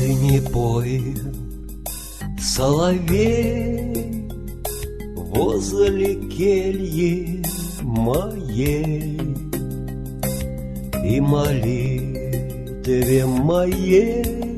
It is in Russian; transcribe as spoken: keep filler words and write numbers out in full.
Пой, не пой, соловей, возле кельи моей, и молитве моей